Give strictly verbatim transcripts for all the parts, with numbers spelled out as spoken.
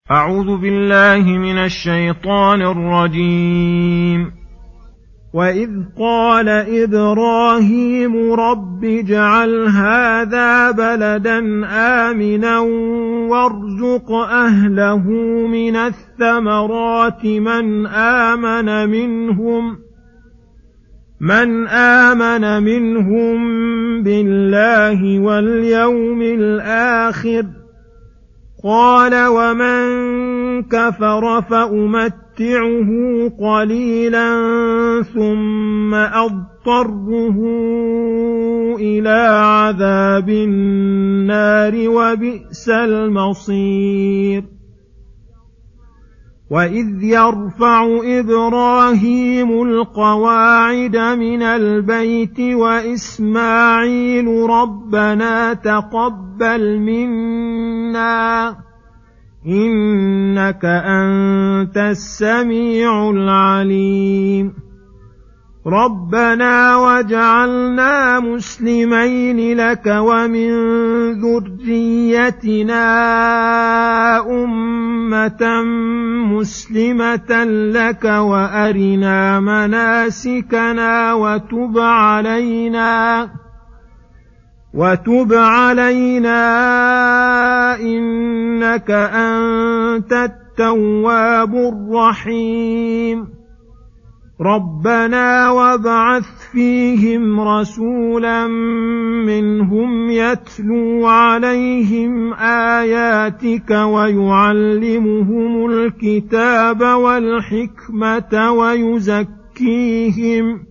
أعوذ بالله من الشيطان الرجيم. وإذ قال إبراهيم رب اجعل هذا بلدا آمنا وارزق أهله من الثمرات من آمن منهم من آمن منهم بالله واليوم الآخر قال ومن كفر فأمتعه قليلا ثم أضطره إلى عذاب النار وبئس المصير. وإذ يرفع إبراهيم القواعد من البيت وإسماعيل ربنا تقبل منا إنك أنت السميع العليم. ربنا واجعلنا مسلمين لك ومن ذريتنا أمة مسلمة لك وأرنا مناسكنا وتب علينا وتب علينا إنك أنت التواب الرحيم. ربنا وابعث فيهم رسولا منهم يتلو عليهم آياتك ويعلمهم الكتاب والحكمة ويزكيهم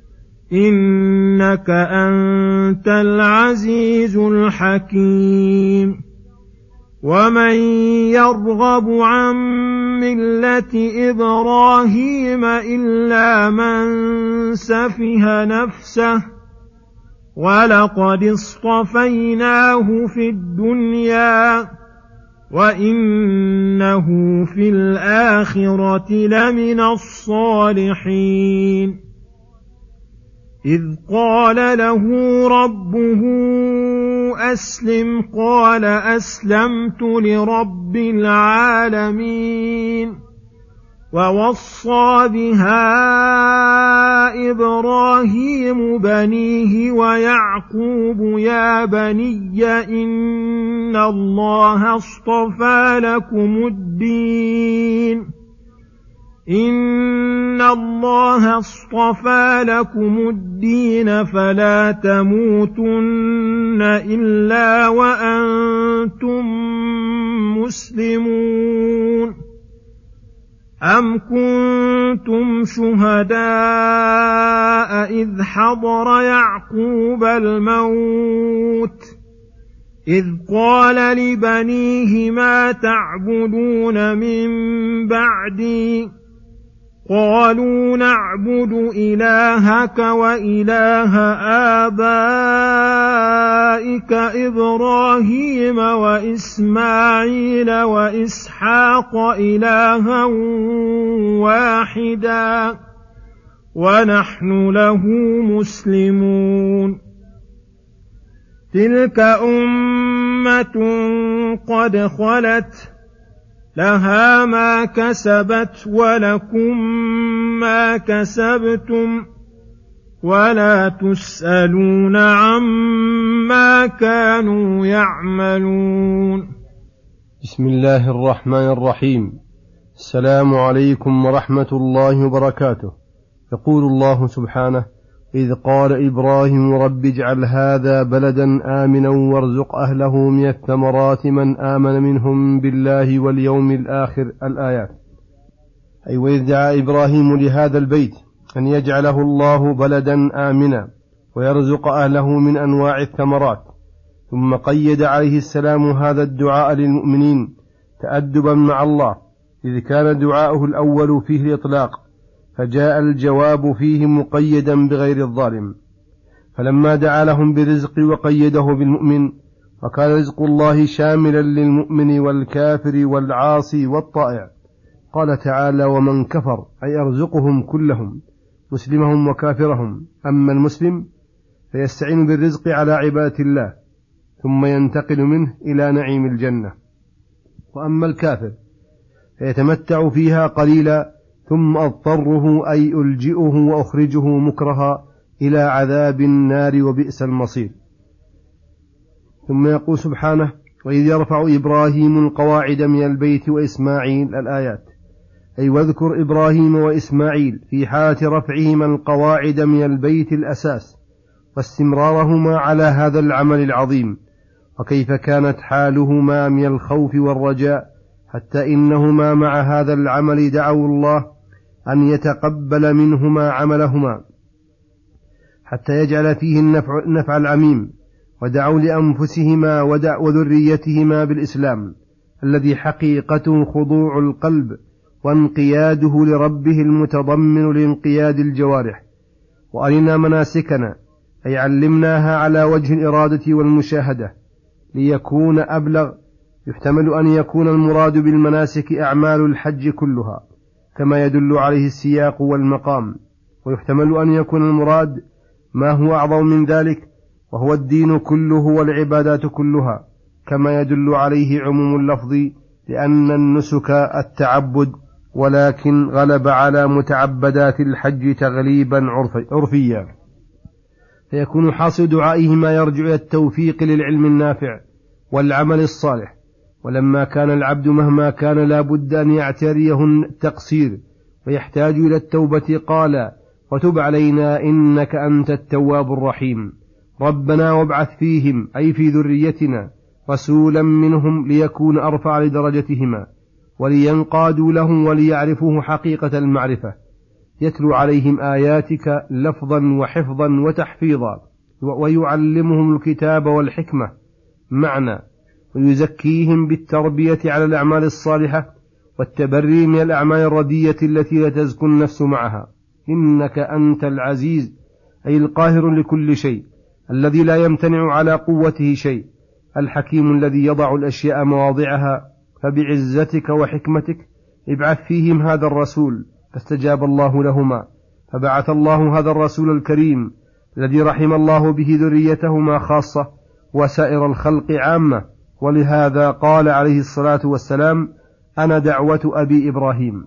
إنك أنت العزيز الحكيم. ومن يرغب عن ملة إبراهيم إلا من سفه نفسه ولقد اصطفيناه في الدنيا وإنه في الآخرة لمن الصالحين. إذ قال له ربه أسلم قال أسلمت لرب العالمين. ووصى بها إبراهيم بنيه ويعقوب يا بني إن الله اصطفى لكم الدين إن الله اصطفى لكم الدين فلا تموتن إلا وأنتم مسلمون. أم كنتم شهداء إذ حضر يعقوب الموت إذ قال لبنيه ما تعبدون من بعدي قالوا نعبد إلهك وإله آبائك إبراهيم وإسماعيل وإسحاق إلها واحدا ونحن له مسلمون. تلك أمة قد خلت لها ما كسبت ولكم ما كسبتم ولا تسألون عما كانوا يعملون. بسم الله الرحمن الرحيم. السلام عليكم ورحمة الله وبركاته. يقول الله سبحانه إذ قال إبراهيم رب اجعل هذا بلدا آمنا وارزق أهله من الثمرات من آمن منهم بالله واليوم الآخر الآيات. أي وإذ دعا إبراهيم لهذا البيت أن يجعله الله بلدا آمنا ويرزق أهله من أنواع الثمرات، ثم قيد عليه السلام هذا الدعاء للمؤمنين تأدبا مع الله، إذ كان دعاؤه الأول فيه الإطلاق فجاء الجواب فيه مقيدا بغير الظالم. فلما دعا لهم برزق وقيده بالمؤمن وكان رزق الله شاملا للمؤمن والكافر والعاصي والطائع، قال تعالى ومن كفر أي أرزقهم كلهم مسلمهم وكافرهم. أما المسلم فيستعين بالرزق على عبادة الله ثم ينتقل منه إلى نعيم الجنة، وأما الكافر فيتمتع فيها قليلا ثم أضطره أي ألجئه وأخرجه مكرها إلى عذاب النار وبئس المصير. ثم يقول سبحانه: وإذ يرفع إبراهيم القواعد من البيت وإسماعيل الآيات، أي واذكر إبراهيم وإسماعيل في حالة رفعهما القواعد من البيت الأساس واستمرارهما على هذا العمل العظيم، وكيف كانت حالهما من الخوف والرجاء، حتى إنهما مع هذا العمل دعوا الله أن يتقبل منهما عملهما حتى يجعل فيه النفع, النفع العميم، ودعوا لأنفسهما وذريتهما بالإسلام الذي حقيقته خضوع القلب وانقياده لربه المتضمن لانقياد الجوارح. وأرنا مناسكنا، أي علمناها على وجه الإرادة والمشاهدة ليكون أبلغ. يحتمل أن يكون المراد بالمناسك أعمال الحج كلها كما يدل عليه السياق والمقام، ويحتمل أن يكون المراد ما هو أعظم من ذلك وهو الدين كله والعبادات كلها كما يدل عليه عموم اللفظ، لأن النسك التعبد، ولكن غلب على متعبدات الحج تغليبا عرفيا، فيكون حاصل دعائه ما يرجع إلى التوفيق للعلم النافع والعمل الصالح. ولما كان العبد مهما كان لا بد أن يعتريه التقصير ويحتاج إلى التوبة، قال: وتب علينا إنك أنت التواب الرحيم. ربنا وابعث فيهم، أي في ذريتنا، رسولا منهم ليكون أرفع لدرجتهما ولينقادوا له وليعرفوه حقيقة المعرفة، يتلو عليهم آياتك لفظا وحفظا وتحفيظا، ويعلمهم الكتاب والحكمة معنى، ويزكيهم بالتربية على الأعمال الصالحة والتبري من الأعمال الردية التي لا تزكو النفس معها. إنك أنت العزيز، أي القاهر لكل شيء، الذي لا يمتنع على قوته شيء، الحكيم الذي يضع الأشياء مواضعها. فبعزتك وحكمتك ابعث فيهم هذا الرسول، فاستجاب الله لهما، فبعث الله هذا الرسول الكريم الذي رحم الله به ذريتهما خاصة وسائر الخلق عامة. ولهذا قال عليه الصلاة والسلام: أنا دعوة أبي إبراهيم.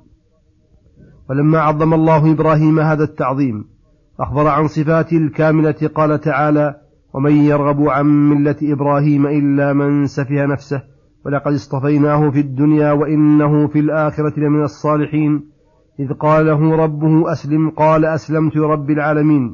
ولما عظم الله إبراهيم هذا التعظيم أخبر عن صفاته الكاملة، قال تعالى: ومن يرغب عن ملة إبراهيم إلا من سفه نفسه ولقد اصطفيناه في الدنيا وإنه في الآخرة لمن الصالحين. إذ قال له ربه أسلم قال أسلمت لرب العالمين.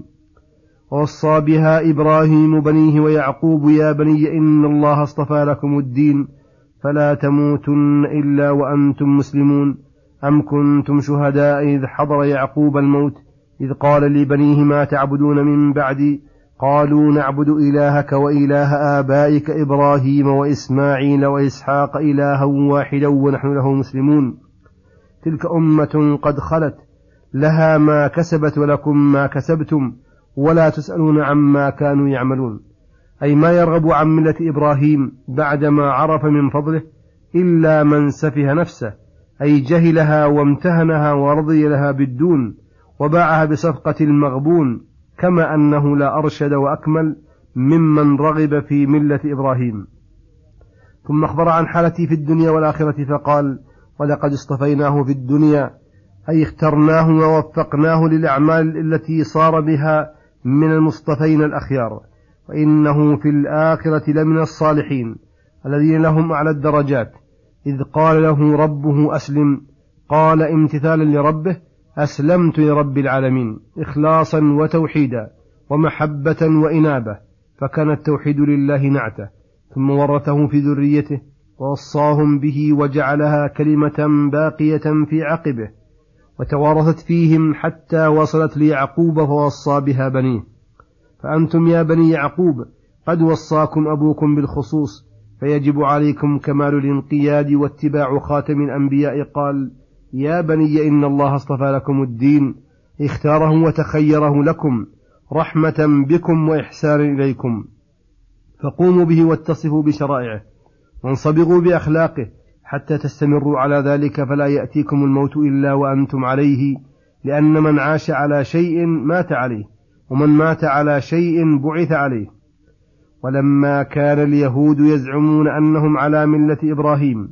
ووصى بها إبراهيم بنيه ويعقوب: يا بني إن الله اصطفى لكم الدين فلا تموتن إلا وأنتم مسلمون. أم كنتم شهداء إذ حضر يعقوب الموت إذ قال لبنيه ما تعبدون من بعدي قالوا نعبد إلهك وإله آبائك إبراهيم وإسماعيل وإسحاق إلها واحدا ونحن له مسلمون. تلك أمة قد خلت لها ما كسبت ولكم ما كسبتم ولا تسألون عما كانوا يعملون. أي ما يرغب عن ملة إبراهيم بعدما عرف من فضله إلا من سفه نفسه، أي جهلها وامتهنها ورضي لها بالدون وباعها بصفقة المغبون، كما أنه لا أرشد وأكمل ممن رغب في ملة إبراهيم. ثم أخبر عن حالته في الدنيا والآخرة فقال: ولقد اصطفيناه في الدنيا، أي اخترناه ووفقناه للأعمال التي صار بها من المصطفين الأخيار، وإنه في الآخرة لمن الصالحين الذين لهم أعلى الدرجات. إذ قال له ربه أسلم قال امتثالا لربه: أسلمت لرب العالمين، إخلاصا وتوحيدا ومحبة وإنابة، فكان التوحيد لله نعته. ثم ورثه في ذريته ووصاهم به وجعلها كلمة باقية في عقبه، وتوارثت فيهم حتى وصلت ليعقوب فوصى بها بنيه. فأنتم يا بني يعقوب قد وصاكم أبوكم بالخصوص، فيجب عليكم كمال الانقياد واتباع خاتم الأنبياء. قال: يا بني إن الله اصطفى لكم الدين، اختاره وتخيره لكم رحمة بكم وإحسان إليكم، فقوموا به واتصفوا بشرائعه وانصبغوا بأخلاقه حتى تستمروا على ذلك، فلا يأتيكم الموت إلا وأنتم عليه، لأن من عاش على شيء مات عليه، ومن مات على شيء بعث عليه. ولما كان اليهود يزعمون أنهم على ملة إبراهيم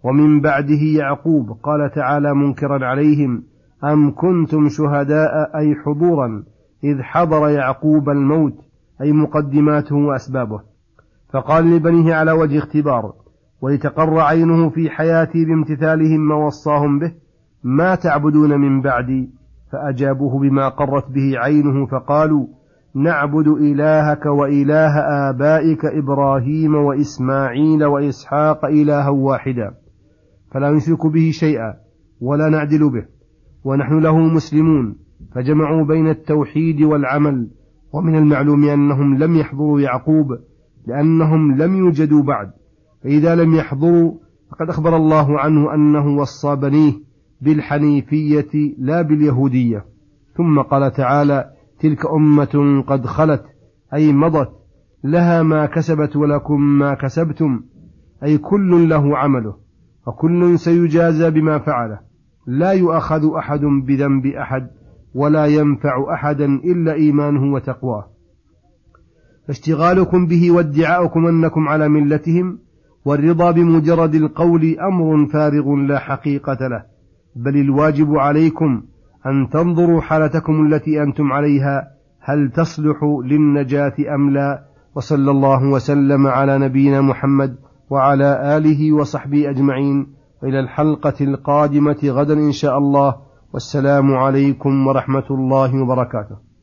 ومن بعده يعقوب. قال تعالى منكرا عليهم: أم كنتم شهداء أي حضورا إذ حضر يعقوب الموت، أي مقدماته وأسبابه، فقال لبنيه على وجه اختبار ولتقر عينه في حياتي بامتثالهم ما وصاهم به: ما تعبدون من بعدي؟ فأجابوه بما قرت به عينه فقالوا: نعبد إلهك وإله آبائك إبراهيم وإسماعيل وإسحاق إلها واحدا فلا نشرك به شيئا ولا نعدل به ونحن له مسلمون. فجمعوا بين التوحيد والعمل. ومن المعلوم أنهم لم يحضروا يعقوب لأنهم لم يوجدوا بعد، فإذا لم يحضروا فقد أخبر الله عنه أنه وصى بنيه بالحنيفية لا باليهودية. ثم قال تعالى: تلك أمة قد خلت، أي مضت، لها ما كسبت ولكم ما كسبتم، أي كل له عمله وكل سيجازى بما فعله، لا يؤخذ أحد بذنب أحد ولا ينفع أحدا إلا إيمانه وتقواه. فاشتغالكم به وادعاؤكم أنكم على ملتهم والرضا بمجرد القول أمر فارغ لا حقيقة له، بل الواجب عليكم أن تنظروا حالتكم التي أنتم عليها هل تصلح للنجاة أم لا. وصلى الله وسلم على نبينا محمد وعلى آله وصحبه أجمعين، إلى الحلقة القادمة غدا إن شاء الله، والسلام عليكم ورحمة الله وبركاته.